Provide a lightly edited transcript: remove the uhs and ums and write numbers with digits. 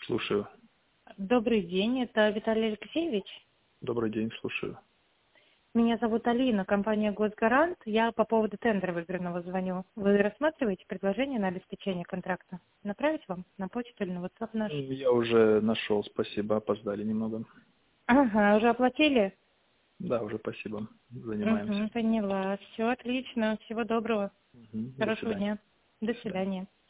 Слушаю. Добрый день, это Виталий Алексеевич. Добрый день, слушаю. Меня зовут Алина, компания «Госгарант». Я по поводу тендера выигранного звоню. Вы рассматриваете предложение на обеспечение контракта? Направить вам на почту или на WhatsApp наш? Я уже нашел, спасибо, опоздали немного. Ага, уже оплатили? Да, уже спасибо, занимаемся. Поняла. Все отлично. Всего доброго. До Хорошего свидания. дня. До свидания.